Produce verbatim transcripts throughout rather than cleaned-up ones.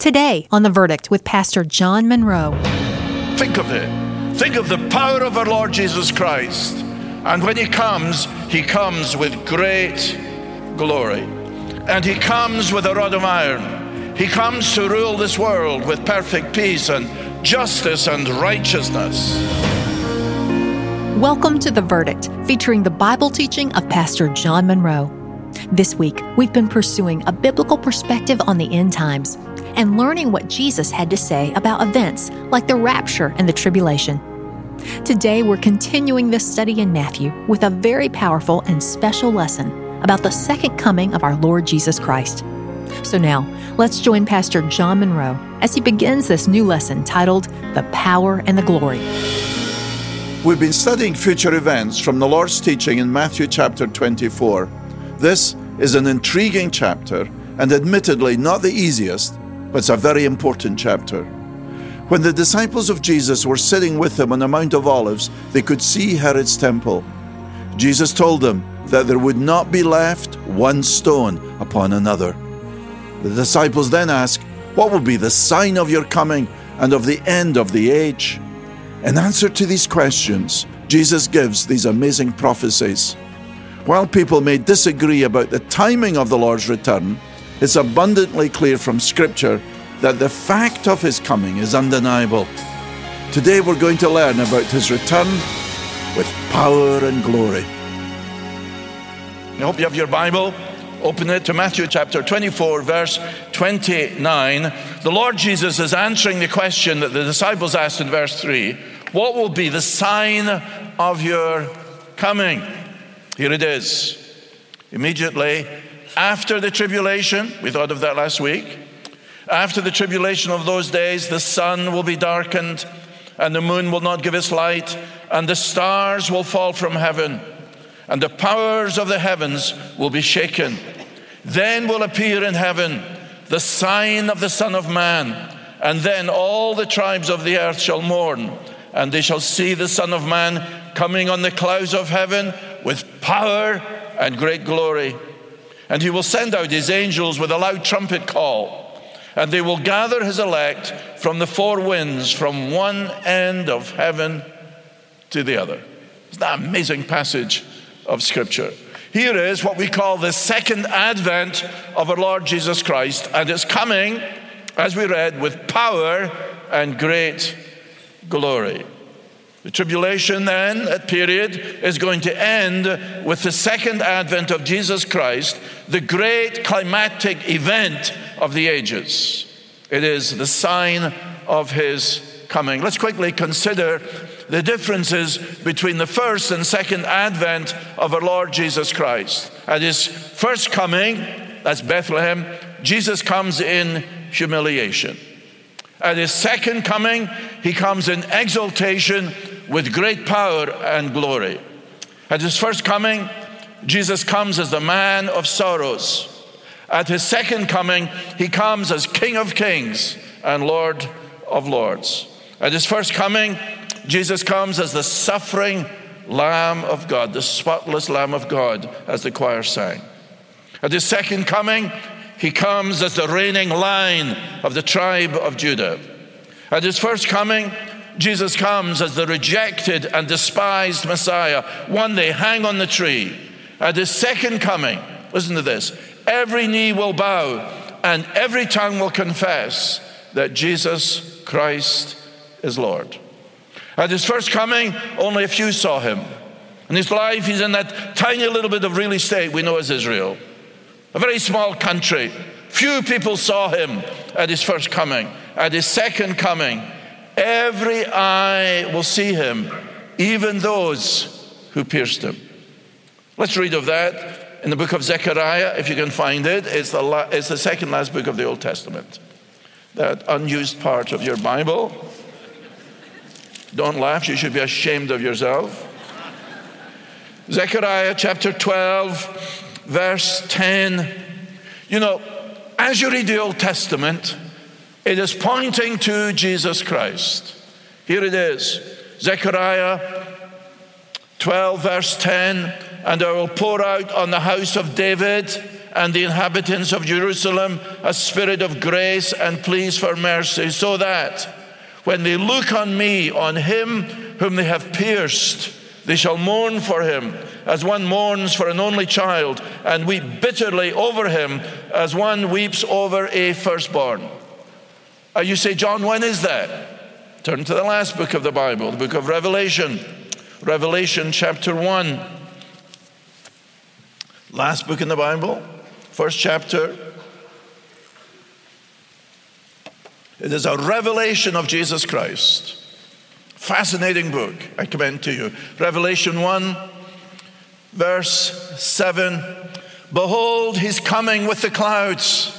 Today on The Verdict with Pastor John Monroe. Think of it. Think of the power of our Lord Jesus Christ. And when He comes, He comes with great glory. And He comes with a rod of iron. He comes to rule this world with perfect peace and justice and righteousness. Welcome to The Verdict, featuring the Bible teaching of Pastor John Monroe. This week, we've been pursuing a biblical perspective on the end times and learning what Jesus had to say about events like the rapture and the tribulation. Today, we're continuing this study in Matthew with a very powerful and special lesson about the second coming of our Lord Jesus Christ. So now, let's join Pastor John Monroe as he begins this new lesson titled, The Power and the Glory. We've been studying future events from the Lord's teaching in Matthew chapter twenty-four. This is an intriguing chapter and admittedly not the easiest, but it's a very important chapter. When the disciples of Jesus were sitting with him on the Mount of Olives, they could see Herod's temple. Jesus told them that there would not be left one stone upon another. The disciples then asked, "What will be the sign of your coming and of the end of the age?" In answer to these questions, Jesus gives these amazing prophecies. While people may disagree about the timing of the Lord's return, it's abundantly clear from Scripture that the fact of His coming is undeniable. Today we're going to learn about His return with power and glory. I hope you have your Bible. Open it to Matthew chapter twenty-four, verse twenty-nine. The Lord Jesus is answering the question that the disciples asked in verse three. What will be the sign of your coming? Here it is. Immediately after the tribulation, we thought of that last week. After the tribulation of those days, the sun will be darkened, and the moon will not give its light, and the stars will fall from heaven, and the powers of the heavens will be shaken. Then will appear in heaven the sign of the Son of Man, and then all the tribes of the earth shall mourn, and they shall see the Son of Man coming on the clouds of heaven with power and great glory. And He will send out His angels with a loud trumpet call, and they will gather His elect from the four winds, from one end of heaven to the other. Isn't that an amazing passage of Scripture? Here is what we call the second advent of our Lord Jesus Christ, and it's coming, as we read, with power and great glory. The tribulation then, that period, is going to end with the second advent of Jesus Christ, the great climactic event of the ages. It is the sign of His coming. Let's quickly consider the differences between the first and second advent of our Lord Jesus Christ. At His first coming, that's Bethlehem, Jesus comes in humiliation. At His second coming, He comes in exaltation with great power and glory. At His first coming, Jesus comes as the man of sorrows. At His second coming, He comes as King of kings and Lord of lords. At His first coming, Jesus comes as the suffering Lamb of God, the spotless Lamb of God, as the choir sang. At His second coming, He comes as the reigning Lion of the tribe of Judah. At His first coming, Jesus comes as the rejected and despised Messiah, one they hang on the tree. At His second coming, listen to this, every knee will bow and every tongue will confess that Jesus Christ is Lord. At His first coming, only a few saw Him. In His life, He's in that tiny little bit of real estate we know as Israel. A very small country. Few people saw Him at His first coming. At His second coming, every eye will see Him, even those who pierced Him. Let's read of that in the book of Zechariah, if you can find it. It's the, la- it's the second last book of the Old Testament. That unused part of your Bible. Don't laugh, you should be ashamed of yourself. Zechariah chapter twelve, verse ten. You know, as you read the Old Testament, it is pointing to Jesus Christ. Here it is, Zechariah twelve, verse ten. And I will pour out on the house of David and the inhabitants of Jerusalem a spirit of grace and pleas for mercy, so that when they look on me, on him whom they have pierced, they shall mourn for him as one mourns for an only child, and weep bitterly over him as one weeps over a firstborn. Uh, you say, John, when is that? Turn to the last book of the Bible, the book of Revelation. Revelation chapter one. Last book in the Bible, first chapter. It is a revelation of Jesus Christ. Fascinating book, I commend to you. Revelation one, verse seven. Behold, he's coming with the clouds,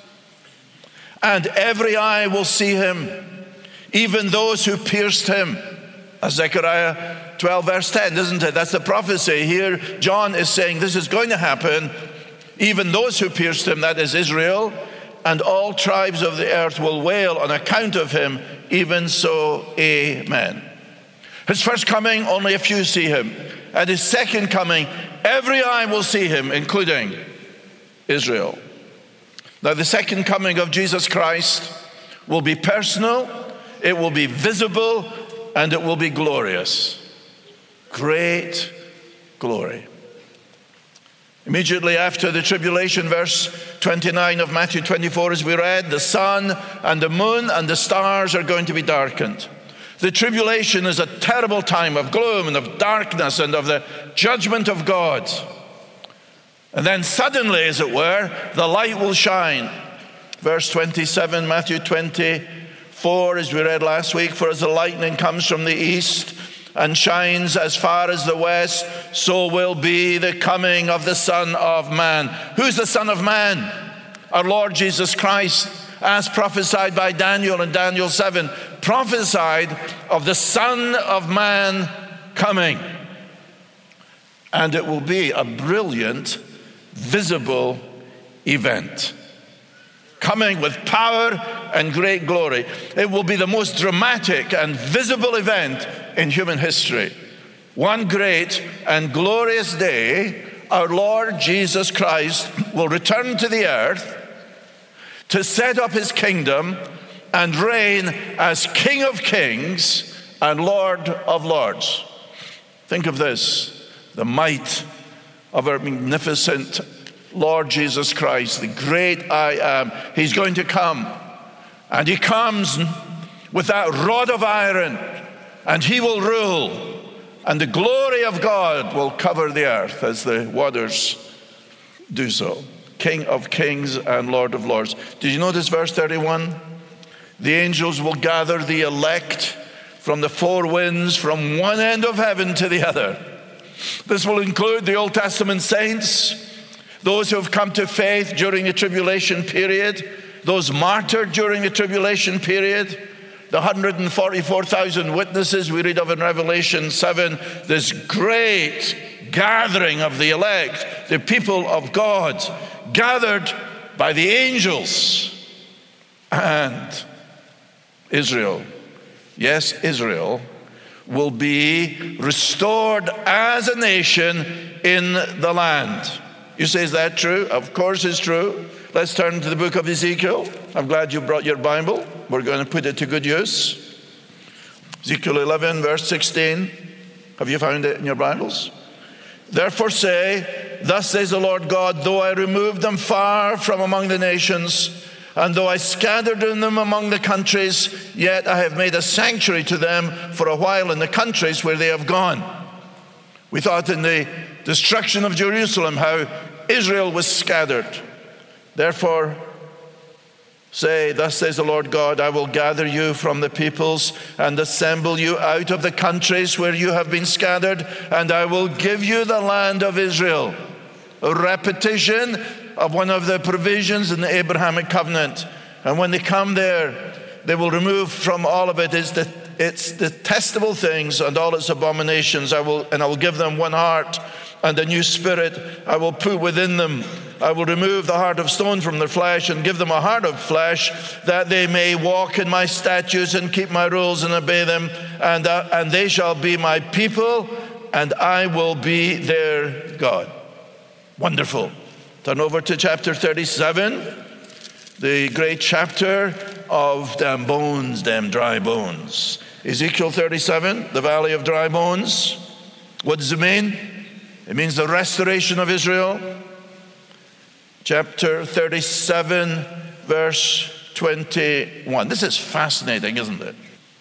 and every eye will see him, even those who pierced him. That's Zechariah twelve, verse ten, isn't it? That's the prophecy. Here, John is saying this is going to happen. Even those who pierced him, that is Israel, and all tribes of the earth will wail on account of him. Even so, amen. His first coming, only a few see him. At his second coming, every eye will see him, including Israel. Now, the second coming of Jesus Christ will be personal, it will be visible, and it will be glorious. Great glory. Immediately after the tribulation, verse twenty-nine of Matthew twenty-four, as we read, the sun and the moon and the stars are going to be darkened. The tribulation is a terrible time of gloom and of darkness and of the judgment of God. And then suddenly, as it were, the light will shine. Verse twenty-seven, Matthew twenty-four, as we read last week, for as the lightning comes from the east and shines as far as the west, so will be the coming of the Son of Man. Who's the Son of Man? Our Lord Jesus Christ, as prophesied by Daniel in Daniel seven, prophesied of the Son of Man coming. And it will be a brilliant, visible event, coming with power and great glory. It will be the most dramatic and visible event in human history. One great and glorious day, our Lord Jesus Christ will return to the earth to set up his kingdom and reign as King of Kings and Lord of Lords. Think of this, the might of our magnificent Lord Jesus Christ, the great I am. He's going to come, and he comes with that rod of iron, and he will rule, and the glory of God will cover the earth as the waters do so. King of Kings and Lord of Lords. Did you notice verse thirty-one? The angels will gather the elect from the four winds, from one end of heaven to the other. This will include the Old Testament saints, those who have come to faith during the tribulation period, those martyred during the tribulation period, the one hundred forty-four thousand witnesses we read of in Revelation seven, this great gathering of the elect, the people of God, gathered by the angels, and Israel, yes, Israel, will be restored as a nation in the land. You say, is that true? Of course it's true. Let's turn to the book of Ezekiel. I'm glad you brought your Bible. We're going to put it to good use. Ezekiel eleven, verse sixteen. Have you found it in your Bibles? Therefore say, thus says the Lord God, though I removed them far from among the nations, and though I scattered them among the countries, yet I have made a sanctuary to them for a while in the countries where they have gone. We thought in the destruction of Jerusalem how Israel was scattered. Therefore say, thus says the Lord God, I will gather you from the peoples and assemble you out of the countries where you have been scattered, and I will give you the land of Israel. A repetition of one of the provisions in the Abrahamic covenant. And when they come there, they will remove from all of it is the, its detestable things and all its abominations. I will, and I will give them one heart and a new spirit I will put within them. I will remove the heart of stone from their flesh and give them a heart of flesh, that they may walk in my statutes and keep my rules and obey them. And, uh, and they shall be my people, and I will be their God. Wonderful. Turn over to chapter thirty-seven, the great chapter of them bones, them dry bones. Ezekiel thirty-seven, the valley of dry bones. What does it mean? It means the restoration of Israel. Chapter thirty-seven, verse twenty-one. This is fascinating, isn't it?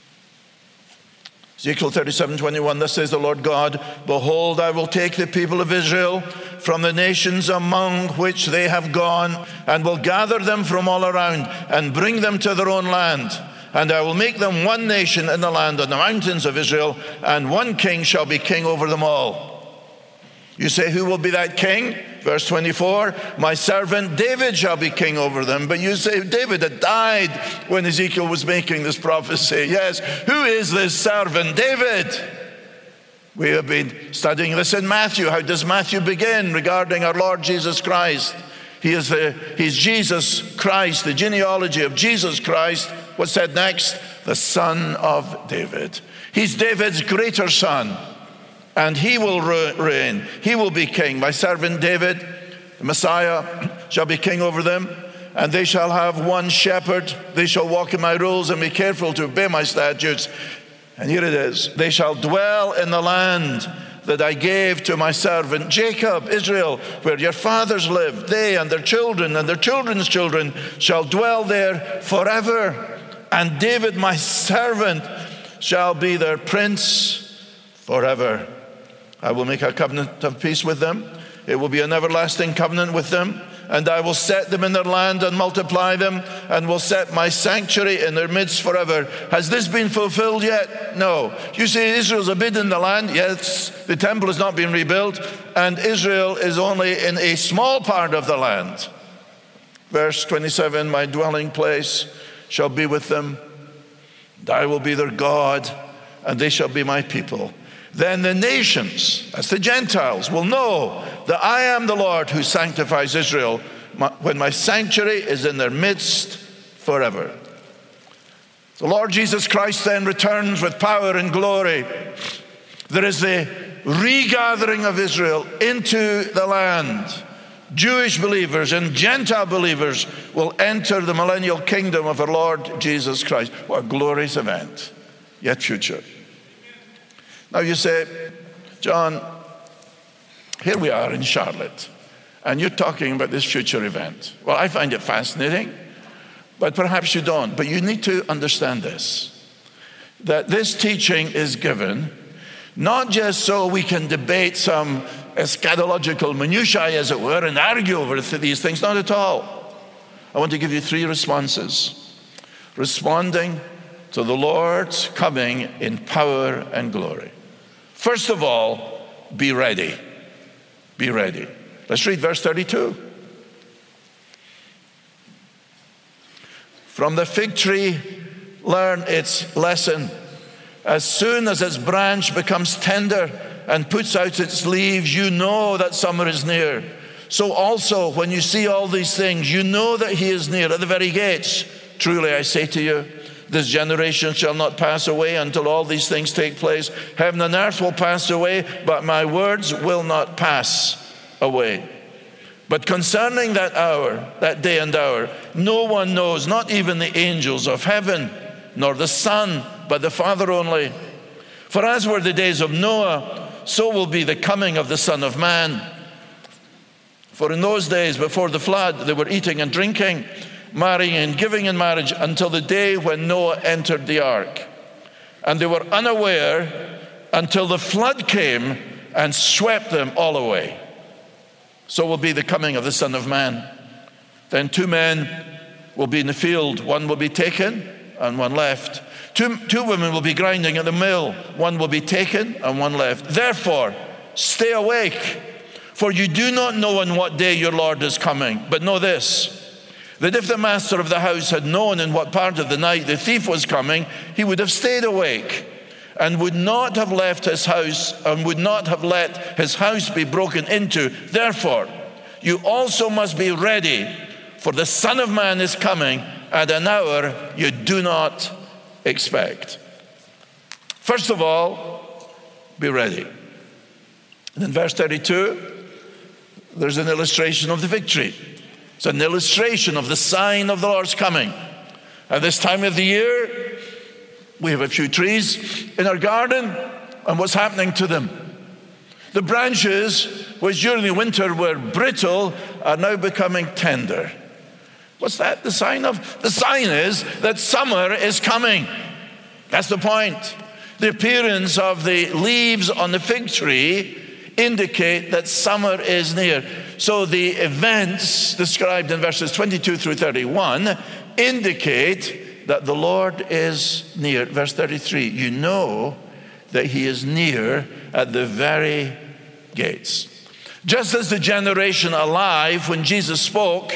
Ezekiel thirty-seven, twenty-one, thus says the Lord God, behold, I will take the people of Israel from the nations among which they have gone, and will gather them from all around, and bring them to their own land. And I will make them one nation in the land on the mountains of Israel, and one king shall be king over them all. You say, who will be that king? Verse twenty-four, my servant David shall be king over them. But you say, David had died when Ezekiel was making this prophecy. Yes, who is this servant David? We have been studying this in Matthew. How does Matthew begin regarding our Lord Jesus Christ? He is the, he's Jesus Christ, the genealogy of Jesus Christ. What's said next? The son of David. He's David's greater son. And he will reign. He will be king. My servant David, the Messiah, shall be king over them. And they shall have one shepherd. They shall walk in my rules and be careful to obey my statutes. And here it is. They shall dwell in the land that I gave to my servant Jacob, Israel, where your fathers lived. They and their children and their children's children shall dwell there forever. And David, my servant, shall be their prince forever. I will make a covenant of peace with them. It will be an everlasting covenant with them. And I will set them in their land and multiply them, and will set my sanctuary in their midst forever. Has this been fulfilled yet? No. You say Israel's a bit in the land. Yes, the temple has not been rebuilt, and Israel is only in a small part of the land. Verse twenty-seven, my dwelling place shall be with them, and I will be their God, and they shall be my people. Then the nations, that's the Gentiles, will know that I am the Lord who sanctifies Israel, when my sanctuary is in their midst forever. The Lord Jesus Christ then returns with power and glory. There is the regathering of Israel into the land. Jewish believers and Gentile believers will enter the millennial kingdom of our Lord Jesus Christ. What a glorious event, yet future. Now you say, John, here we are in Charlotte, and you're talking about this future event. Well, I find it fascinating, but perhaps you don't. But you need to understand this, that this teaching is given not just so we can debate some eschatological minutiae, as it were, and argue over these things. Not at all. I want to give you three responses. Responding to the Lord's coming in power and glory. First of all, be ready. Be ready. Let's read verse thirty-two. From the fig tree, learn its lesson. As soon as its branch becomes tender and puts out its leaves, you know that summer is near. So also, when you see all these things, you know that he is near at the very gates. Truly, I say to you, this generation shall not pass away until all these things take place. Heaven and earth will pass away, but my words will not pass away. But concerning that hour, that day and hour, no one knows, not even the angels of heaven, nor the Son, but the Father only. For as were the days of Noah, so will be the coming of the Son of Man. For in those days before the flood, they were eating and drinking, marrying and giving in marriage until the day when Noah entered the ark. And they were unaware until the flood came and swept them all away. So will be the coming of the Son of Man. Then two men will be in the field. One will be taken and one left. Two, two women will be grinding at the mill. One will be taken and one left. Therefore, stay awake, for you do not know on what day your Lord is coming. But know this, that if the master of the house had known in what part of the night the thief was coming, he would have stayed awake and would not have left his house and would not have let his house be broken into. Therefore, you also must be ready, for the Son of Man is coming at an hour you do not expect. First of all, be ready. And in verse thirty-two, there's an illustration of the fig tree. It's an illustration of the sign of the Lord's coming. At this time of the year, we have a few trees in our garden, and what's happening to them? The branches, which during the winter were brittle, are now becoming tender. What's that the sign of? The sign is that summer is coming. That's the point. The appearance of the leaves on the fig tree indicate that summer is near. So the events described in verses twenty-two through thirty-one indicate that the Lord is near. Verse thirty-three, you know that he is near at the very gates. Just as the generation alive when Jesus spoke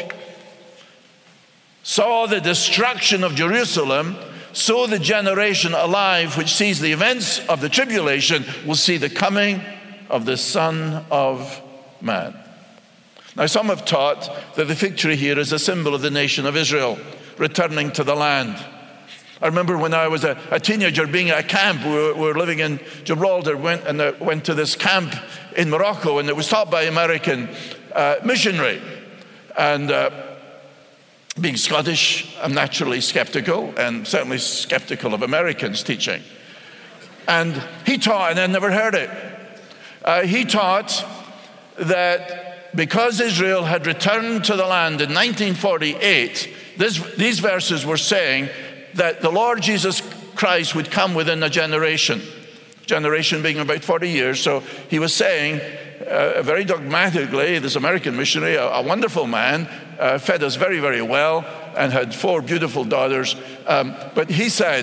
saw the destruction of Jerusalem, so the generation alive which sees the events of the tribulation will see the coming of the Son of Man. Now, some have taught that the fig tree here is a symbol of the nation of Israel returning to the land. I remember when I was a, a teenager being at a camp. We were, we were living in Gibraltar, went and uh, went to this camp in Morocco, and it was taught by an American uh, missionary. And uh, being Scottish, I'm naturally skeptical, and certainly skeptical of Americans teaching. And he taught, and I never heard it. Uh, he taught that because Israel had returned to the land in nineteen forty-eight, this, these verses were saying that the Lord Jesus Christ would come within a generation. Generation being about forty years. So he was saying, uh, very dogmatically, this American missionary, a, a wonderful man, uh, fed us very, very well, and had four beautiful daughters. Um, but he said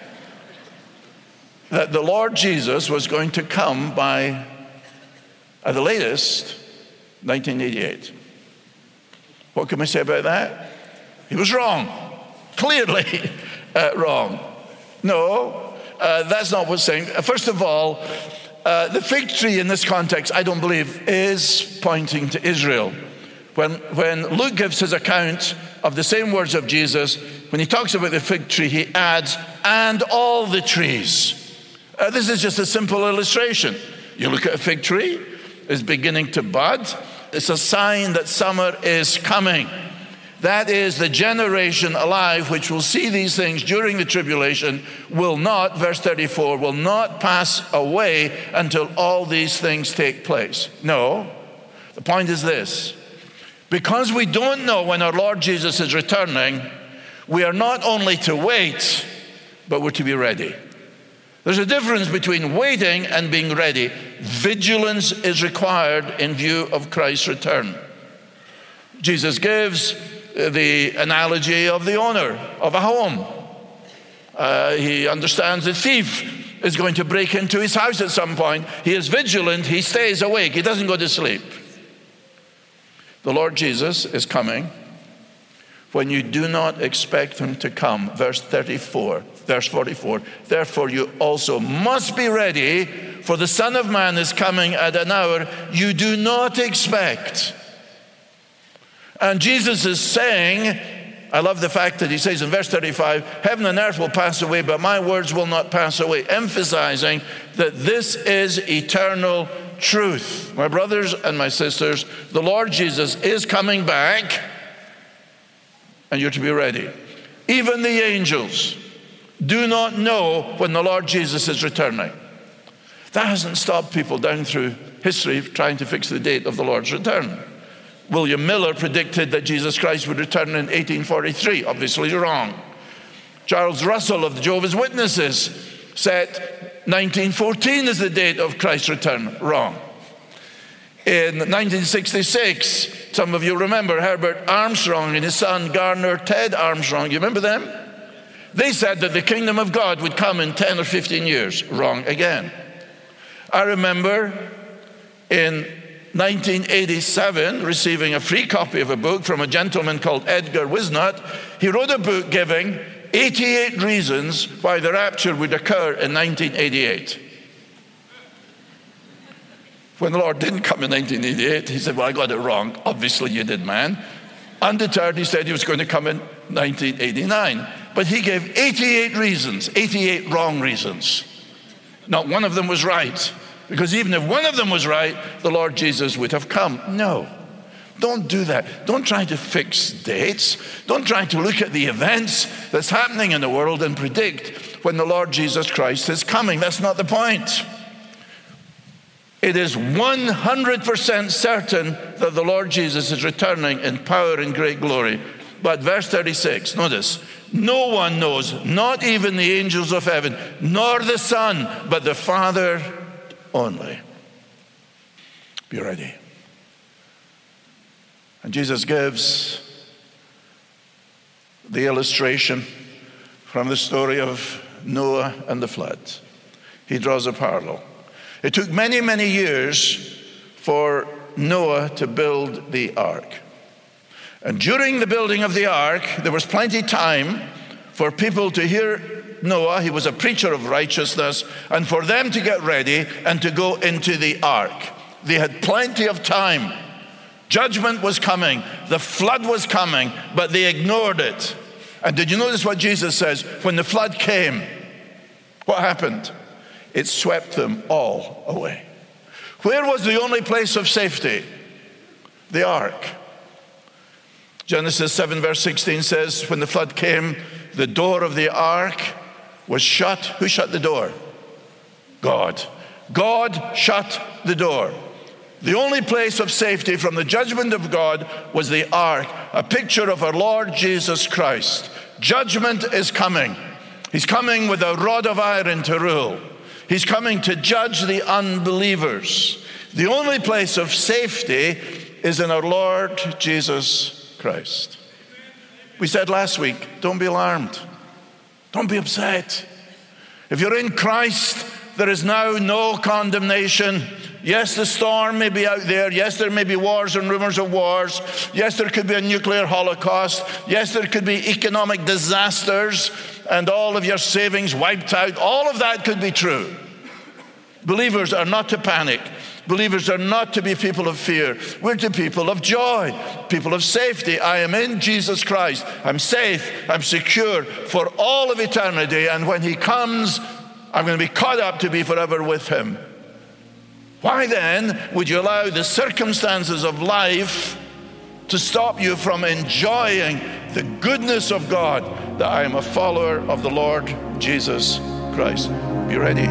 that the Lord Jesus was going to come by, at the latest, nineteen eighty-eight. What can we say about that? He was wrong. Clearly uh, wrong. No, uh, that's not what's saying. First of all, uh, the fig tree in this context, I don't believe, is pointing to Israel. When, when Luke gives his account of the same words of Jesus, when he talks about the fig tree, he adds, and all the trees. Uh, this is just a simple illustration. You look at a fig tree, it's beginning to bud. It's a sign that summer is coming. That is, the generation alive which will see these things during the tribulation will not, verse thirty-four, will not pass away until all these things take place. No, the point is this. Because we don't know when our Lord Jesus is returning, we are not only to wait, but we're to be ready. There's a difference between waiting and being ready. Vigilance is required in view of Christ's return. Jesus gives the analogy of the owner of a home. Uh, he understands the thief is going to break into his house at some point. He is vigilant. He stays awake. He doesn't go to sleep. The Lord Jesus is coming when you do not expect him to come. Verse thirty-four, verse forty-four. Therefore you also must be ready, for the Son of Man is coming at an hour you do not expect. And Jesus is saying, I love the fact that he says in verse thirty-five, heaven and earth will pass away, but my words will not pass away, emphasizing that this is eternal truth. My brothers and my sisters, the Lord Jesus is coming back, and you're to be ready. Even the angels do not know when the Lord Jesus is returning. That hasn't stopped people down through history trying to fix the date of the Lord's return. William Miller predicted that Jesus Christ would return in eighteen forty-three. Obviously wrong. Charles Russell of the Jehovah's Witnesses set nineteen fourteen as the date of Christ's return. Wrong. In nineteen sixty-six, some of you remember Herbert Armstrong and his son Garner Ted Armstrong. You remember them? They said that the kingdom of God would come in ten or fifteen years. Wrong again. I remember in nineteen eighty-seven receiving a free copy of a book from a gentleman called Edgar Wisnott. He wrote a book giving eighty-eight reasons why the rapture would occur in nineteen eighty-eight. When the Lord didn't come in nineteen eighty-eight, he said, well, I got it wrong. Obviously you did, man. Undeterred, he said he was going to come in nineteen eighty-nine. But he gave eighty-eight reasons, eighty-eight wrong reasons. Not one of them was right. Because even if one of them was right, the Lord Jesus would have come. No. Don't do that. Don't try to fix dates. Don't try to look at the events that's happening in the world and predict when the Lord Jesus Christ is coming. That's not the point. It is one hundred percent certain that the Lord Jesus is returning in power and great glory. But verse thirty-six, notice, no one knows, not even the angels of heaven, nor the Son, but the Father only. Be ready. And Jesus gives the illustration from the story of Noah and the flood. He draws a parallel. It took many, many years for Noah to build the ark. And during the building of the ark, there was plenty of time for people to hear Noah. He was a preacher of righteousness, and for them to get ready and to go into the ark. They had plenty of time. Judgment was coming. The flood was coming, but they ignored it. And did you notice what Jesus says? When the flood came, what happened? It swept them all away. Where was the only place of safety? The ark. Genesis seven verse sixteen says, when the flood came, the door of the ark was shut. Who shut the door? God. God shut the door. The only place of safety from the judgment of God was the ark, a picture of our Lord Jesus Christ. Judgment is coming. He's coming with a rod of iron to rule. He's coming to judge the unbelievers. The only place of safety is in our Lord Jesus Christ. We said last week, don't be alarmed. Don't be upset. If you're in Christ, there is now no condemnation. Yes, the storm may be out there. Yes, there may be wars and rumors of wars. Yes, there could be a nuclear holocaust. Yes, there could be economic disasters and all of your savings wiped out. All of that could be true. Believers are not to panic. Believers are not to be people of fear. We're to people of joy, people of safety. I am in Jesus Christ. I'm safe. I'm secure for all of eternity. And when he comes, I'm going to be caught up to be forever with him. Why then would you allow the circumstances of life to stop you from enjoying the goodness of God, that I am a follower of the Lord Jesus Christ? Be ready.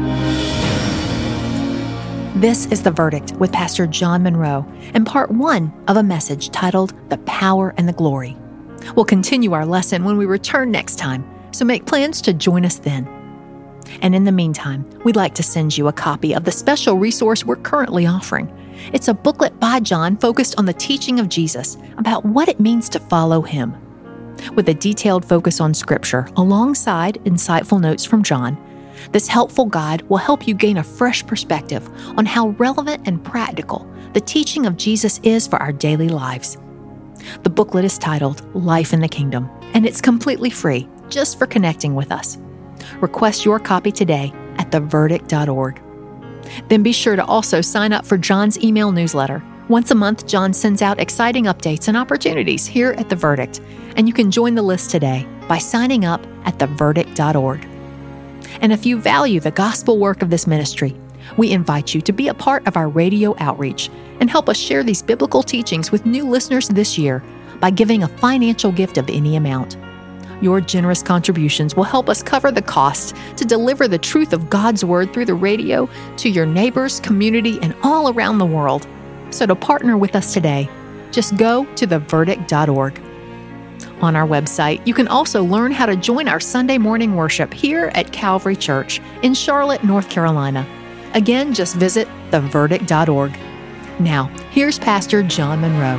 This is The Verdict with Pastor John Monroe and part one of a message titled The Power and the Glory. We'll continue our lesson when we return next time, so make plans to join us then. And in the meantime, we'd like to send you a copy of the special resource we're currently offering. It's a booklet by John focused on the teaching of Jesus about what it means to follow him. With a detailed focus on Scripture alongside insightful notes from John, this helpful guide will help you gain a fresh perspective on how relevant and practical the teaching of Jesus is for our daily lives. The booklet is titled Life in the Kingdom, and it's completely free just for connecting with us. Request your copy today at the verdict dot org. Then be sure to also sign up for John's email newsletter. Once a month, John sends out exciting updates and opportunities here at The Verdict, and you can join the list today by signing up at the verdict dot org. And if you value the gospel work of this ministry, we invite you to be a part of our radio outreach and help us share these biblical teachings with new listeners this year by giving a financial gift of any amount. Your generous contributions will help us cover the cost to deliver the truth of God's Word through the radio to your neighbors, community, and all around the world. So to partner with us today, just go to the verdict dot org. On our website, you can also learn how to join our Sunday morning worship here at Calvary Church in Charlotte, North Carolina. Again, just visit the verdict dot org. Now, here's Pastor John Monroe.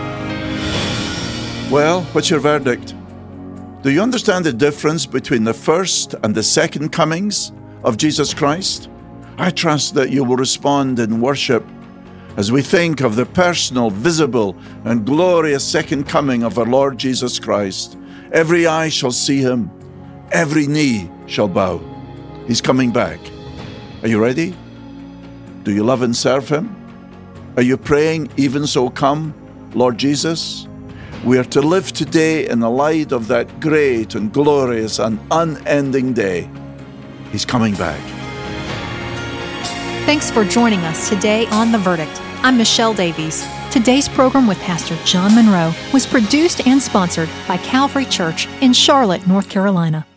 Well, what's your verdict? Do you understand the difference between the first and the second comings of Jesus Christ? I trust that you will respond in worship as we think of the personal, visible, and glorious second coming of our Lord Jesus Christ. Every eye shall see him. Every knee shall bow. He's coming back. Are you ready? Do you love and serve him? Are you praying, even so come, Lord Jesus? We are to live today in the light of that great and glorious and unending day. He's coming back. Thanks for joining us today on The Verdict. I'm Michelle Davies. Today's program with Pastor John Monroe was produced and sponsored by Calvary Church in Charlotte, North Carolina.